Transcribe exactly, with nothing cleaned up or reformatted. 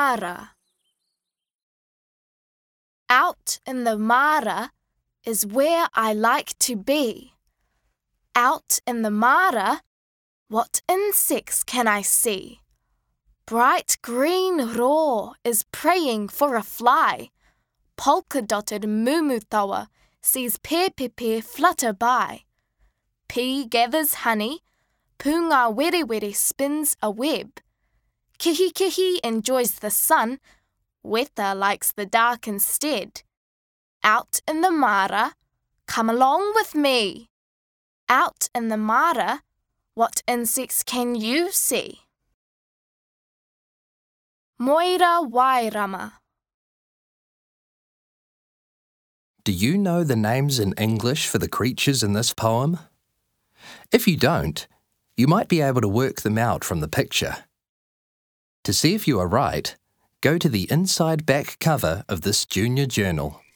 Mara. Out in the Mara is where I like to be. Out in the Mara, what insects can I see? Bright green roar is praying for a fly. Polka-dotted mumutawa sees pepepe flutter by. Pea gathers honey, Punga Werewere spins a web. Kihi-kihi enjoys the sun, Weta likes the dark instead. Out in the Mara, come along with me. Out in the Mara, what insects can you see? Moira Wairama. Do you know the names in English for the creatures in this poem? If you don't, you might be able to work them out from the picture. To see if you are right, go to the inside back cover of this junior journal.